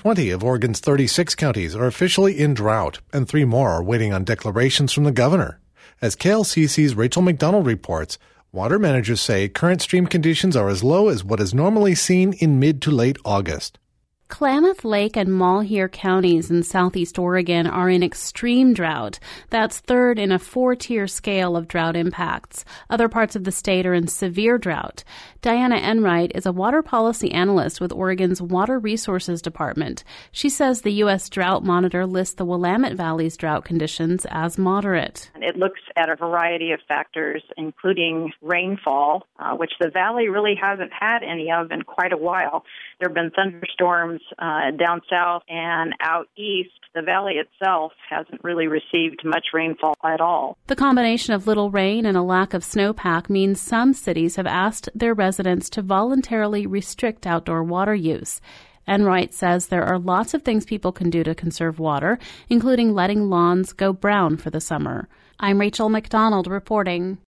20 of Oregon's 36 counties are officially in drought, and 3 more are waiting on declarations from the governor. As KLCC's Rachel McDonald reports, water managers say current stream conditions are as low as what is normally seen in mid to late August. Klamath Lake and Malheur counties in southeast Oregon are in extreme drought. That's third in a 4-tier scale of drought impacts. Other parts of the state are in severe drought. Diana Enright is a water policy analyst with Oregon's Water Resources Department. She says the U.S. Drought Monitor lists the Willamette Valley's drought conditions as moderate. It looks at a variety of factors, including rainfall, which the valley really hasn't had any of in quite a while. There have been thunderstorms down south and out east. The valley itself hasn't really received much rainfall at all. The combination of little rain and a lack of snowpack means some cities have asked their residents to voluntarily restrict outdoor water use. Enright says there are lots of things people can do to conserve water, including letting lawns go brown for the summer. I'm Rachel McDonald reporting.